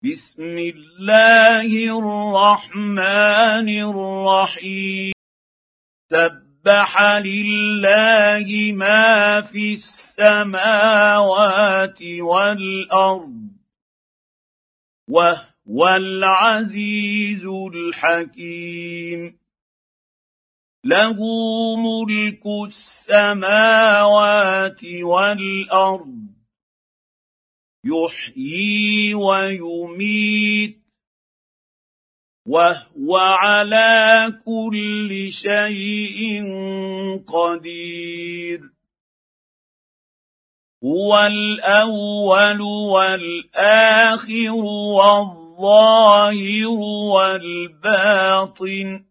بسم الله الرحمن الرحيم سبح لله ما في السماوات والأرض وهو العزيز الحكيم له ملك السماوات والأرض يحيي ويميت وهو على كل شيء قدير هو الأول والآخر والظاهر والباطن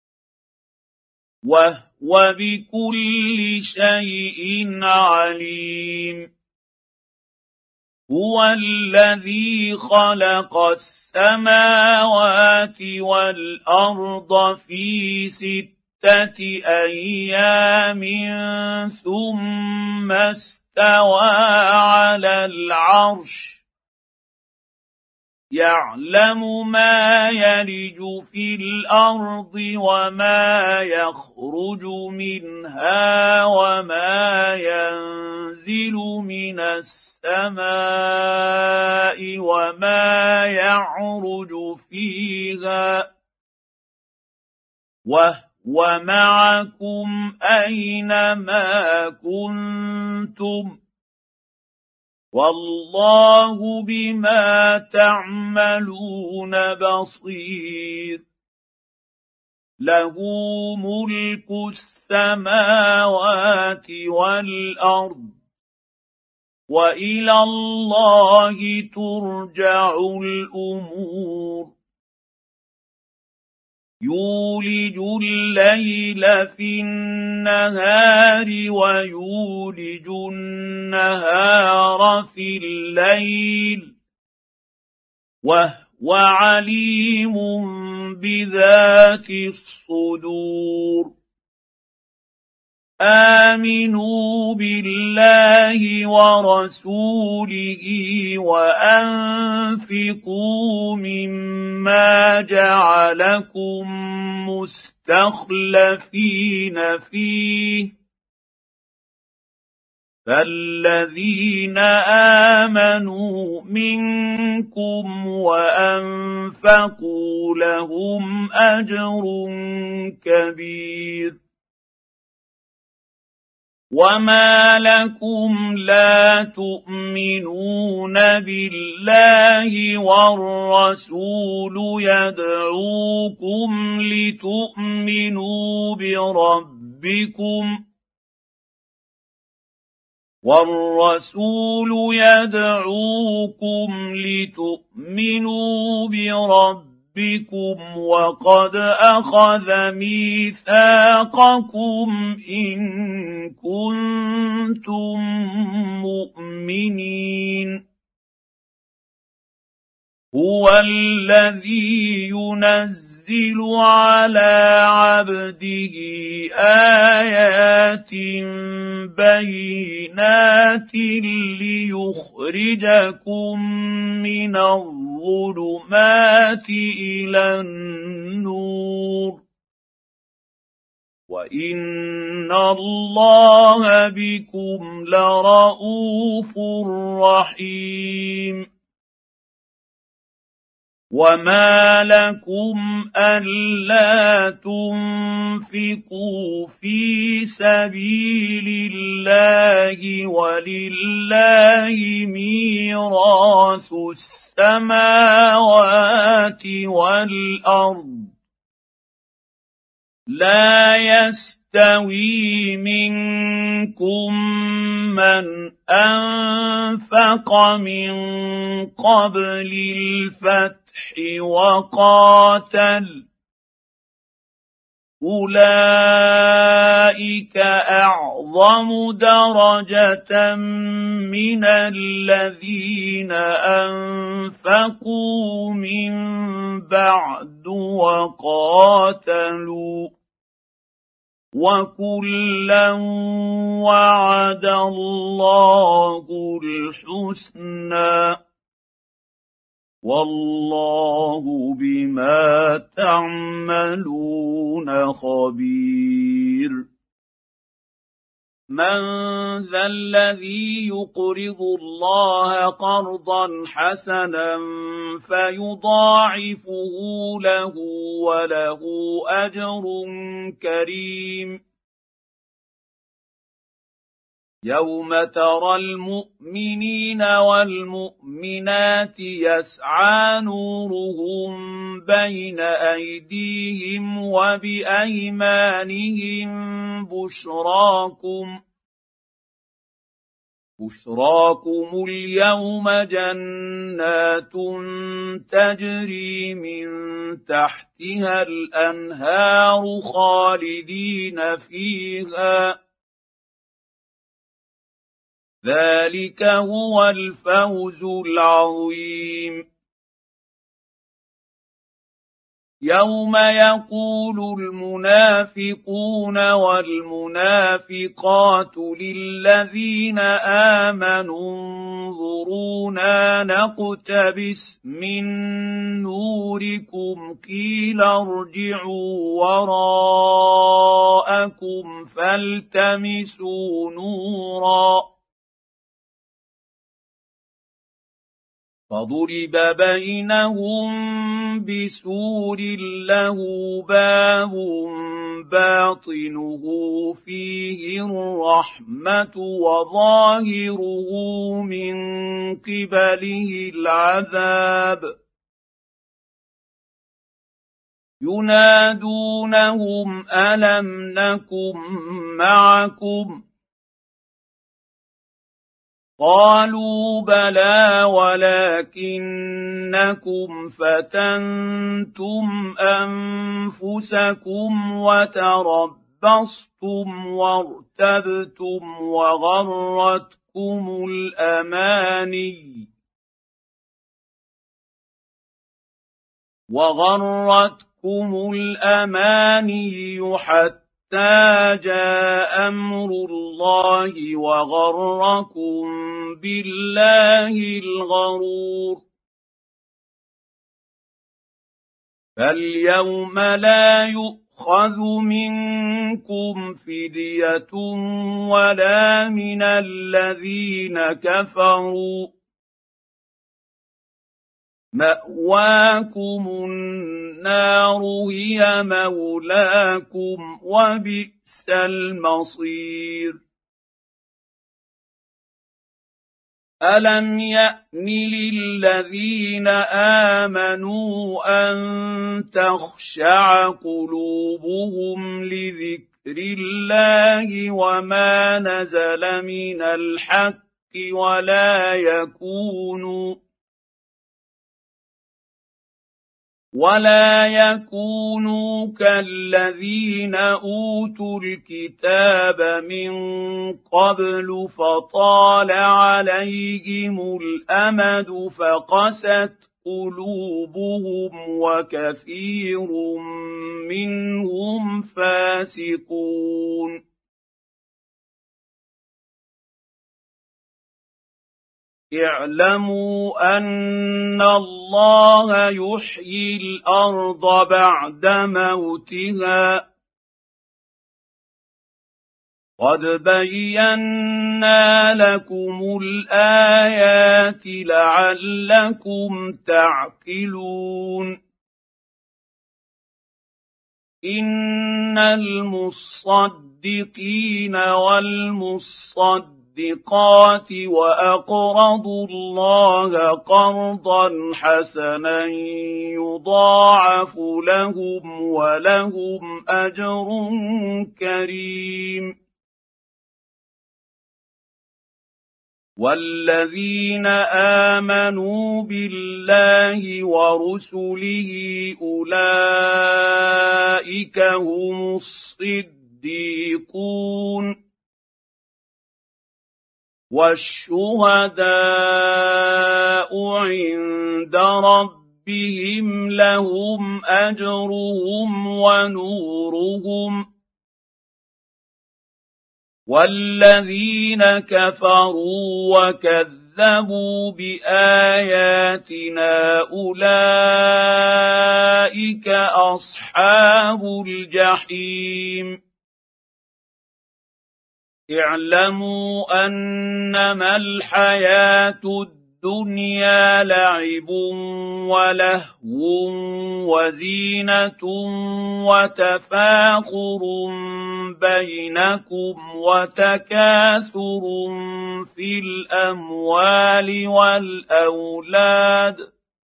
وهو بكل شيء عليم هو الذي خلق السماوات والأرض في 6 أيام ثم استوى على العرش يعلم ما يلج في الأرض وما يخرج منها وما ينزل من السماء وما يعرج فيها وهو معكم أينما كنتم والله بما تعملون بصير له ملك السماوات والأرض وإلى الله ترجع الأمور يولج الليل في النهار ويولج النهار في الليل وهو عليم بذات الصدور آمنوا بالله ورسوله وأنفقوا مما جعلكم مستخلفين فيه فالذين آمنوا منكم وأنفقوا لهم أجر كبير وما لكم لا تؤمنون بالله والرسول يدعوكم لتؤمنوا بربكم وقد أخذ ميثاقكم إن كنتم مؤمنين هو الذي ينزل على عبده آيات بينات ليخرجكم من الظلمات إلى النور وإن الله بكم لرءوف رحيم وما لكم ألا تنفقوا في سبيل الله ولله ميراث السماوات والأرض لا يستوي منكم من أنفق من قبل الفتح وقاتل أولئك أعظم درجة من الذين أنفقوا من بعد وقاتلوا وكلا وعد الله الحسنى والله بما تعملون خبير. من ذا الذي يقرض الله قرضا حسنا فيضاعفه له وله أجر كريم. يوم ترى المؤمنين والمؤمنات يسعى نورهم بين أيديهم وبأيمانهم بشراكم اليوم جنات تجري من تحتها الأنهار خالدين فيها، ذلك هو الفوز العظيم. يوم يقول المنافقون والمنافقات للذين آمنوا انظرونا نقتبس من نوركم قيل ارجعوا وراءكم فالتمسوا نورا فضرب بينهم بسور له باب باطنه فيه الرحمة وظاهره من قبله العذاب. ينادونهم ألم نكن معكم قالوا بلى ولكنكم فتنتم أنفسكم وتربصتم وارتبتم وغرتكم الأماني حتى جاء أمر الله وغركم بالله الغرور. فاليوم لا يؤخذ منكم فدية ولا من الذين كفروا، مأواكم النار هي مولاكم وبئس المصير. ألم يأن للذين آمنوا أن تخشع قلوبهم لذكر الله وما نزل من الحق ولا يكونوا كالذين أوتوا الكتاب من قبل فطال عليهم الأمد فقست قلوبهم وكثير منهم فاسقون. اعلموا أن الله يحيي الأرض بعد موتها قد بينا لكم الآيات لعلكم تعقلون. إن المصدقين والمصدقات وأقرضوا الله قرضا حسنا يضاعف لهم ولهم أجر كريم. والذين آمنوا بالله ورسله أولئك هم الصديقون والشهداء عند ربهم لهم أجرهم ونورهم. والذين كفروا وكذبوا كذبوا بآياتنا أولئك أصحاب الجحيم اعلموا أنما الحياة الدنيا لعب ولهو وزينة وتفاخر بينكم وتكاثر في الأموال والأولاد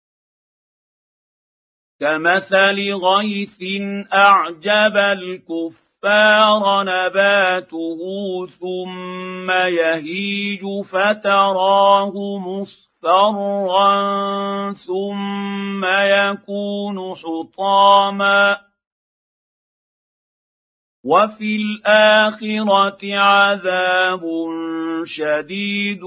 كمثل غيث أعجب الكفار نباته ثم يهيج فتراه مصفرا ثم يكون حطاما وفي الآخرة عذاب شديد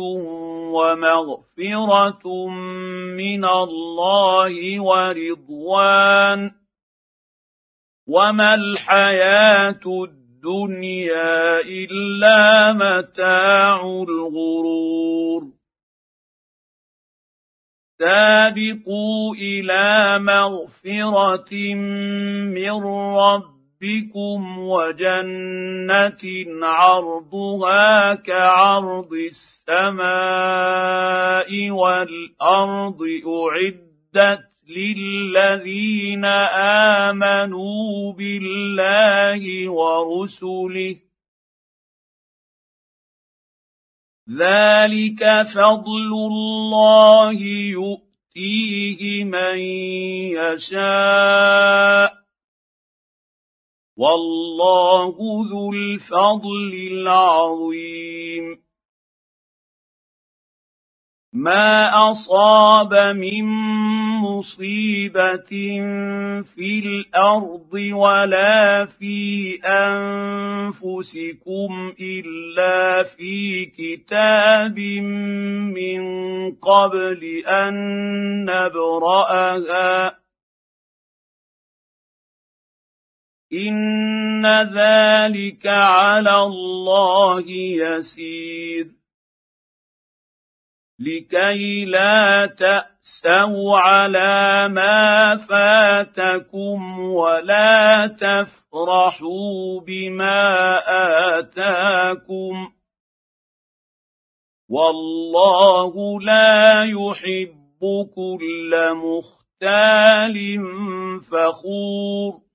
ومغفرة من الله ورضوان وما الحياة الدنيا إلا متاع الغرور سابقوا إلى مغفرة من ربكم وجنة عرضها كعرض السماء والأرض أعدت للذين آمنوا بالله ورسله ذلك فضل الله يؤتيه من يشاء والله ذو الفضل العظيم ما أصاب من مصيبة في الأرض ولا في أنفسكم إلا في كتاب من قبل أن نبرأها إن ذلك على الله يسير لكي لا تأسوا على ما فاتكم ولا تفرحوا بما آتاكم والله لا يحب كل مختال فخور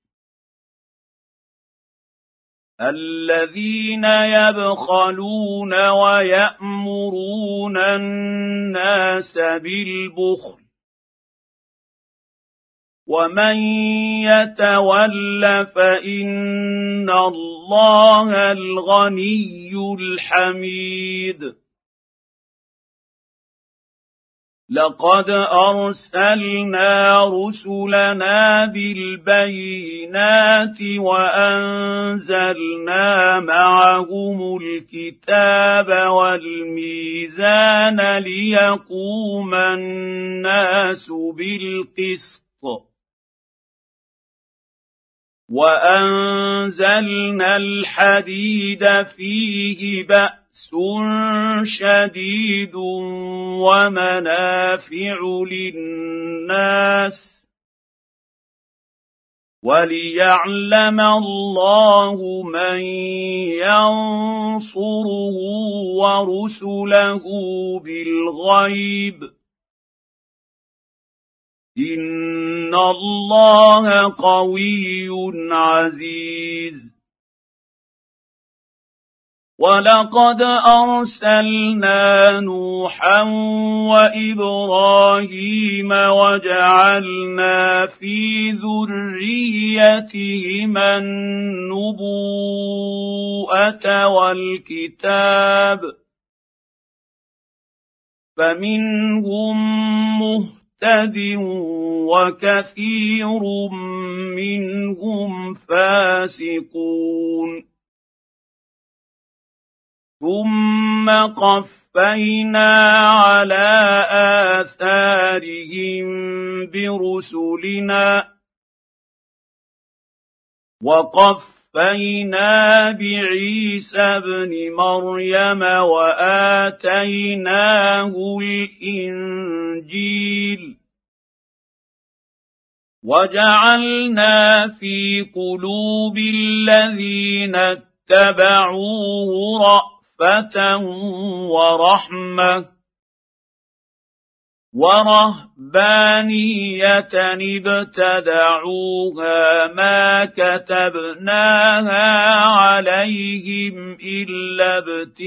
الذين يبخلون ويأمرون الناس بالبخل ومن يتول فإن الله الغني الحميد لقد أرسلنا رسلنا بالبينات وأنزلنا معهم الكتاب والميزان ليقوم الناس بالقسط وأنزلنا الحديد فيه بأس شديد ومنافع للناس وليعلم الله من ينصره ورسله بالغيب إن الله قوي عزيز ولقد أرسلنا نوحا وإبراهيم وجعلنا في ذريتهما النبوءة والكتاب فمنهم مهتد وكثير منهم فاسقون ثم قفينا على آثارهم برسلنا وقفينا وقفينا بعيسى ابن مريم واتيناه الانجيل وجعلنا في قلوب الذين اتبعوه رأفة ورحمة ورهبانية ابتدعوها ما كتبناها عليهم إلا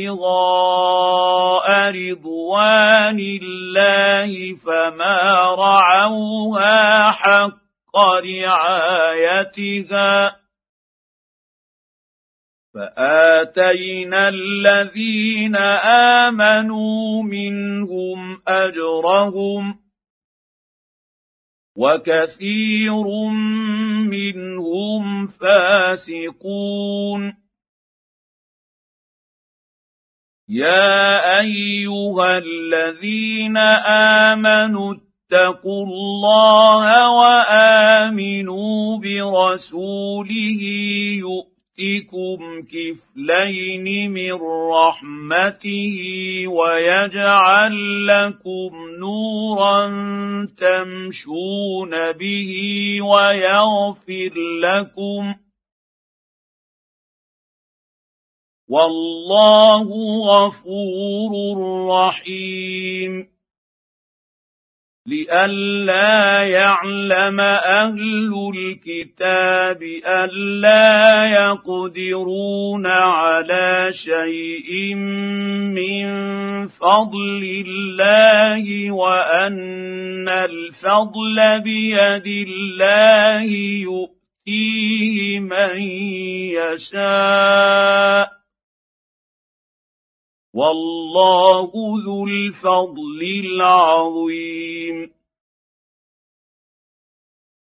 ابتغاء رضوان الله فما رعوها حق رعايتها فآتينا الذين آمنوا منهم أجرهم وكثير منهم فاسقون يا أيها الذين آمنوا اتقوا الله وآمنوا برسوله يؤتكم كفلين من رحمته ويجعل لكم نورا تمشون به ويغفر لكم والله غفور رحيم لئلا يعلم أهل الكتاب ألا يقدرون على شيء من فضل الله وأن الفضل بيد الله يؤتيه من يشاء والله ذو الفضل العظيم